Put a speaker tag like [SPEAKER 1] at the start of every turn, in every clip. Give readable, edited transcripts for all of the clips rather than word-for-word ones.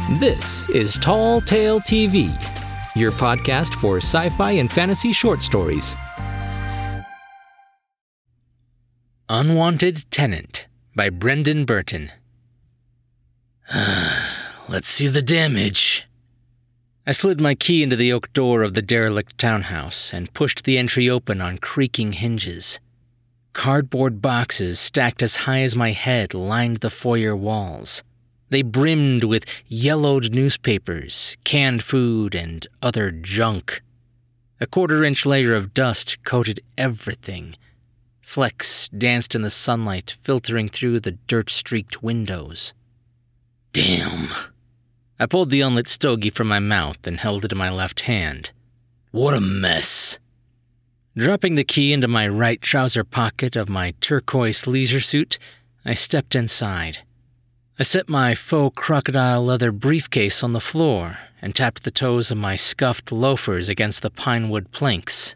[SPEAKER 1] This is Tall Tale TV, your podcast for sci-fi and fantasy short stories. Unwanted Tenant by Brendan Burton.
[SPEAKER 2] Let's see the damage.
[SPEAKER 1] I slid my key into the oak door of the derelict townhouse and pushed the entry open on creaking hinges. Cardboard boxes stacked as high as my head lined the foyer walls. They brimmed with yellowed newspapers, canned food, and other junk. A quarter-inch layer of dust coated everything. Flecks danced in the sunlight filtering through the dirt-streaked windows.
[SPEAKER 2] Damn.
[SPEAKER 1] I pulled the unlit stogie from my mouth and held it in my left hand.
[SPEAKER 2] What a mess.
[SPEAKER 1] Dropping the key into my right trouser pocket of my turquoise leisure suit, I stepped inside. I set my faux crocodile leather briefcase on the floor and tapped the toes of my scuffed loafers against the pine wood planks.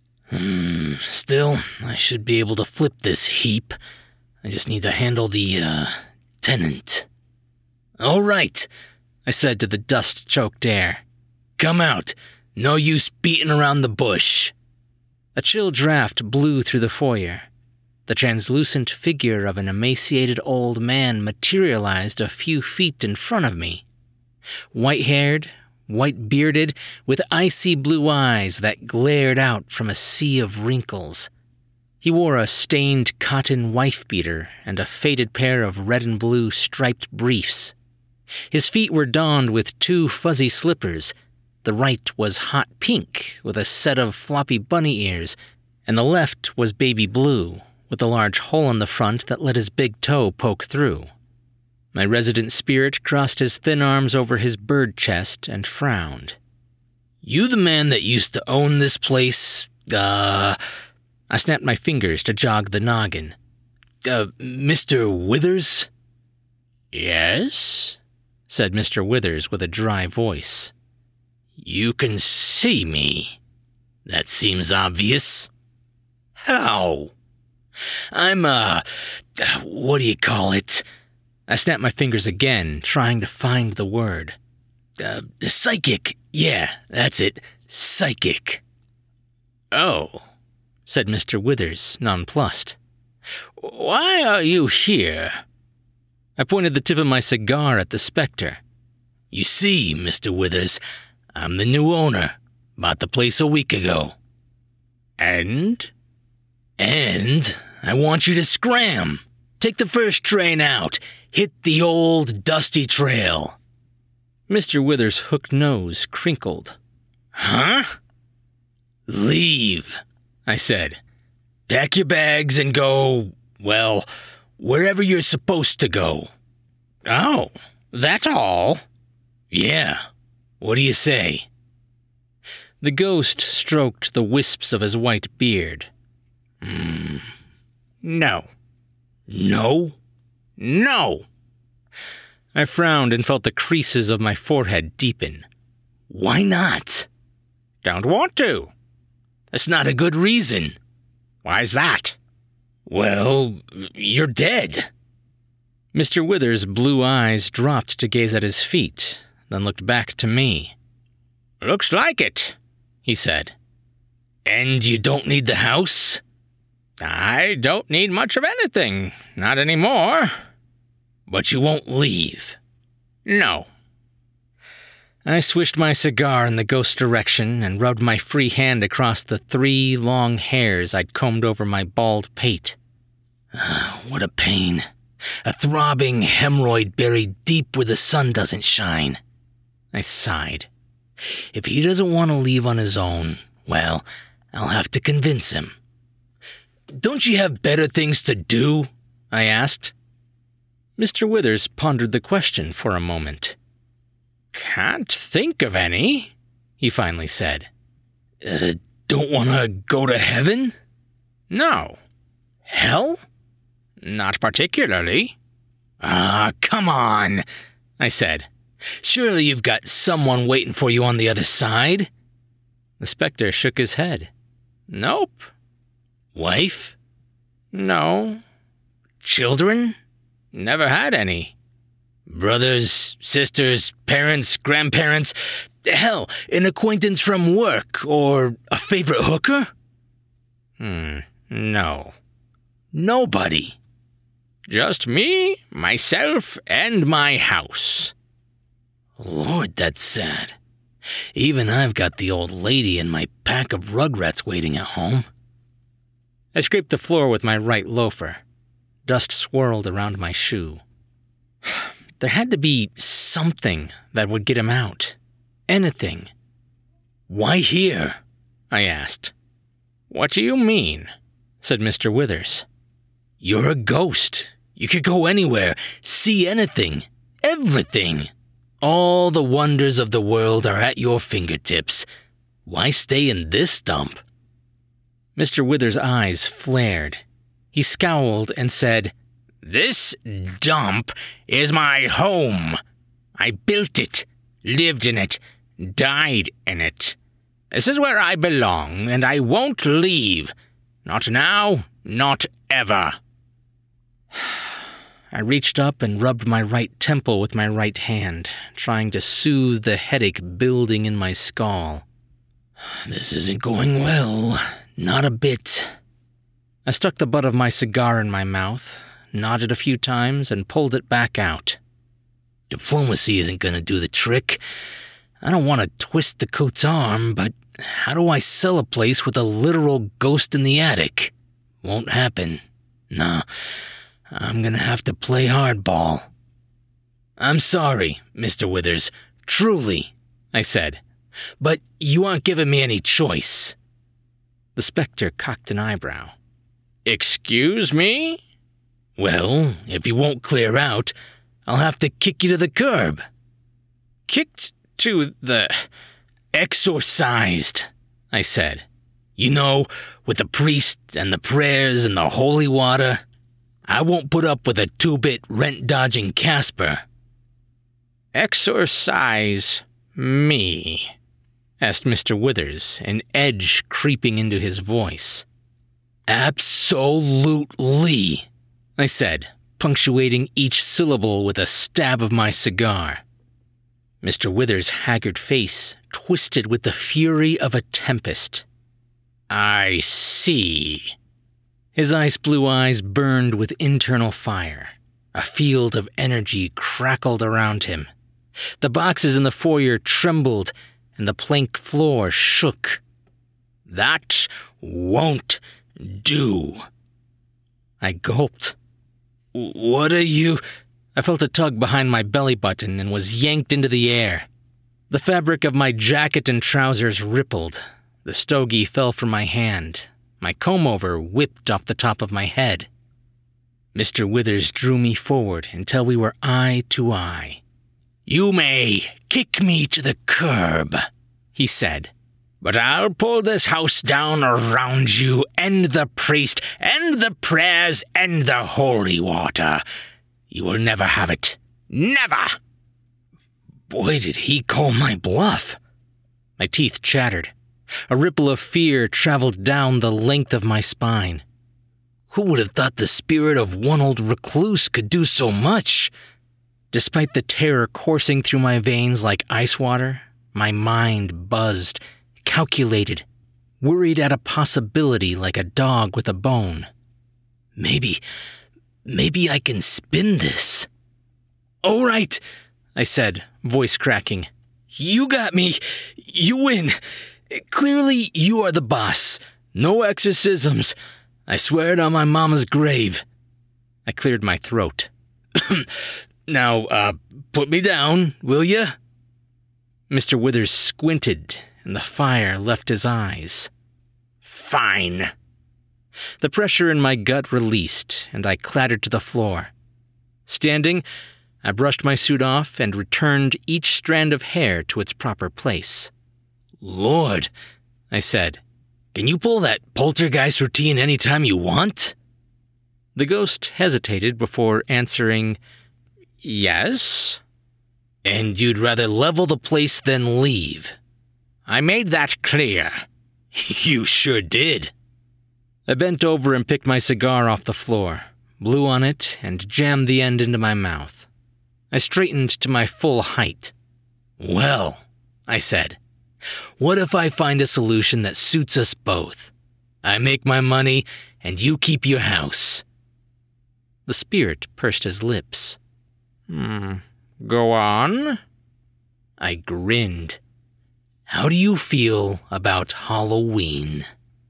[SPEAKER 2] Still, I should be able to flip this heap. I just need to handle the, tenant. All right,
[SPEAKER 1] I said to the dust-choked air.
[SPEAKER 2] Come out. No use beating around the bush.
[SPEAKER 1] A chill draft blew through the foyer. The translucent figure of an emaciated old man materialized a few feet in front of me. White-haired, white-bearded, with icy blue eyes that glared out from a sea of wrinkles. He wore a stained cotton wife-beater and a faded pair of red and blue striped briefs. His feet were donned with two fuzzy slippers. The right was hot pink with a set of floppy bunny ears, and the left was baby blue, with a large hole in the front that let his big toe poke through. My resident spirit crossed his thin arms over his bird chest and frowned.
[SPEAKER 2] You the man that used to own this place,
[SPEAKER 1] I snapped my fingers to jog the noggin.
[SPEAKER 2] Mr. Withers?
[SPEAKER 1] Yes, said Mr. Withers with a dry voice.
[SPEAKER 2] You can see me. That seems obvious. How? I'm, what do you call it?
[SPEAKER 1] I snapped my fingers again, trying to find the word.
[SPEAKER 2] Psychic. Yeah, that's it. Psychic.
[SPEAKER 1] Oh, said Mr. Withers, nonplussed.
[SPEAKER 2] Why are you here?
[SPEAKER 1] I pointed the tip of my cigar at the specter.
[SPEAKER 2] You see, Mr. Withers, I'm the new owner. Bought the place a week ago.
[SPEAKER 1] And
[SPEAKER 2] I want you to scram. Take the first train out. Hit the old dusty trail.
[SPEAKER 1] Mr. Withers' hooked nose crinkled.
[SPEAKER 2] Huh? Leave, I said. Pack your bags and go, well, wherever you're supposed to go.
[SPEAKER 1] Oh, that's all?
[SPEAKER 2] Yeah. What do you say?
[SPEAKER 1] The ghost stroked the wisps of his white beard.
[SPEAKER 2] No. No?
[SPEAKER 1] No! I frowned and felt the creases of my forehead deepen.
[SPEAKER 2] Why not?
[SPEAKER 1] Don't want to.
[SPEAKER 2] That's not a good reason.
[SPEAKER 1] Why's that?
[SPEAKER 2] Well, you're dead.
[SPEAKER 1] Mr. Withers' blue eyes dropped to gaze at his feet, then looked back to me.
[SPEAKER 2] Looks like it, he said. And you don't need the house?
[SPEAKER 1] I don't need much of anything. Not anymore.
[SPEAKER 2] But you won't leave?
[SPEAKER 1] No. I swished my cigar in the ghost's direction and rubbed my free hand across the 3 long hairs I'd combed over my bald pate.
[SPEAKER 2] What a pain. A throbbing hemorrhoid buried deep where the sun doesn't shine. I sighed. If he doesn't want to leave on his own, well, I'll have to convince him. Don't you have better things to do? I asked.
[SPEAKER 1] Mr. Withers pondered the question for a moment.
[SPEAKER 2] Can't think of any, he finally said. Don't want to go to heaven?
[SPEAKER 1] No.
[SPEAKER 2] Hell?
[SPEAKER 1] Not particularly.
[SPEAKER 2] Come on, I said. Surely you've got someone waiting for you on the other side.
[SPEAKER 1] The specter shook his head. Nope.
[SPEAKER 2] Wife?
[SPEAKER 1] No.
[SPEAKER 2] Children?
[SPEAKER 1] Never had any.
[SPEAKER 2] Brothers, sisters, parents, grandparents, hell, an acquaintance from work, or a favorite hooker?
[SPEAKER 1] No.
[SPEAKER 2] Nobody.
[SPEAKER 1] Just me, myself, and my house.
[SPEAKER 2] Lord, that's sad. Even I've got the old lady and my pack of rugrats waiting at home.
[SPEAKER 1] I scraped the floor with my right loafer. Dust swirled around my shoe. There had to be something that would get him out. Anything.
[SPEAKER 2] Why here?
[SPEAKER 1] I asked. What do you mean? Said Mr. Withers.
[SPEAKER 2] You're a ghost. You could go anywhere, see anything, everything. All the wonders of the world are at your fingertips. Why stay in this dump?
[SPEAKER 1] Mr. Withers' eyes flared. He scowled and said, This dump is my home. I built it, lived in it, died in it. This is where I belong, and I won't leave. Not now, not ever. I reached up and rubbed my right temple with my right hand, trying to soothe the headache building in my skull.
[SPEAKER 2] This isn't going well. Not a bit.
[SPEAKER 1] I stuck the butt of my cigar in my mouth, nodded a few times, and pulled it back out.
[SPEAKER 2] Diplomacy isn't gonna do the trick. I don't want to twist the coat's arm, but how do I sell a place with a literal ghost in the attic? Won't happen. Nah, I'm gonna have to play hardball. I'm sorry, Mr. Withers, truly, I said, but you aren't giving me any choice.
[SPEAKER 1] The specter cocked an eyebrow. Excuse me?
[SPEAKER 2] Well, if you won't clear out, I'll have to kick you to the curb.
[SPEAKER 1] Kicked to the...
[SPEAKER 2] Exorcised, I said. You know, with the priest and the prayers and the holy water. I won't put up with a two-bit rent-dodging Casper.
[SPEAKER 1] Exorcise me? Asked Mr. Withers, an edge creeping into his voice.
[SPEAKER 2] Absolutely, I said, punctuating each syllable with a stab of my cigar.
[SPEAKER 1] Mr. Withers' haggard face twisted with the fury of a tempest. I see. His ice-blue eyes burned with internal fire. A field of energy crackled around him. The boxes in the foyer trembled, and the plank floor shook.
[SPEAKER 2] That won't do.
[SPEAKER 1] I gulped.
[SPEAKER 2] What are you...
[SPEAKER 1] I felt a tug behind my belly button and was yanked into the air. The fabric of my jacket and trousers rippled. The stogie fell from my hand. My comb-over whipped off the top of my head. Mr. Withers drew me forward until we were eye to eye.
[SPEAKER 2] You may kick me to the curb, he said, but I'll pull this house down around you, and the priest, and the prayers, and the holy water. You will never have it. Never! Boy, did he call my bluff.
[SPEAKER 1] My teeth chattered. A ripple of fear traveled down the length of my spine.
[SPEAKER 2] Who would have thought the spirit of one old recluse could do so much?
[SPEAKER 1] Despite the terror coursing through my veins like ice water, my mind buzzed, calculated, worried at a possibility like a dog with a bone.
[SPEAKER 2] Maybe I can spin this. All right, I said, voice cracking. You got me. You win. Clearly, you are the boss. No exorcisms. I swear it on my mama's grave.
[SPEAKER 1] I cleared my throat.
[SPEAKER 2] Now, put me down, will you?
[SPEAKER 1] Mr. Withers squinted, and the fire left his eyes.
[SPEAKER 2] Fine.
[SPEAKER 1] The pressure in my gut released, and I clattered to the floor. Standing, I brushed my suit off and returned each strand of hair to its proper place.
[SPEAKER 2] Lord, I said, can you pull that poltergeist routine anytime you want?
[SPEAKER 1] The ghost hesitated before answering, yes.
[SPEAKER 2] And you'd rather level the place than leave?
[SPEAKER 1] I made that clear.
[SPEAKER 2] You sure did.
[SPEAKER 1] I bent over and picked my cigar off the floor, blew on it, and jammed the end into my mouth. I straightened to my full height.
[SPEAKER 2] "Well," I said, "what if I find a solution that suits us both? I make my money, and you keep your house."
[SPEAKER 1] The spirit pursed his lips. Go on?
[SPEAKER 2] I grinned. "How do you feel about Halloween?"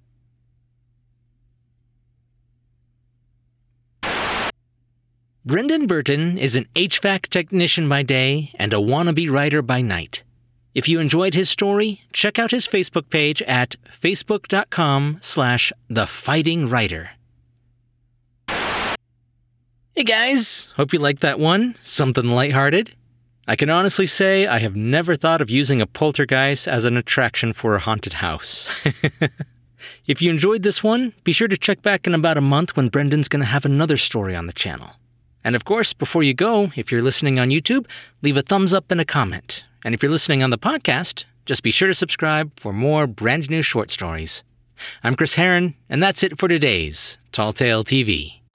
[SPEAKER 1] Brendan Burton is an HVAC technician by day and a wannabe writer by night. If you enjoyed his story, check out his Facebook page at facebook.com/thefightingwriter. Hey guys, hope you liked that one. Something lighthearted. I can honestly say I have never thought of using a poltergeist as an attraction for a haunted house. If you enjoyed this one, be sure to check back in about a month when Brendan's going to have another story on the channel. And of course, before you go, if you're listening on YouTube, leave a thumbs up and a comment. And if you're listening on the podcast, just be sure to subscribe for more brand new short stories. I'm Chris Herron, and that's it for today's Tall Tale TV.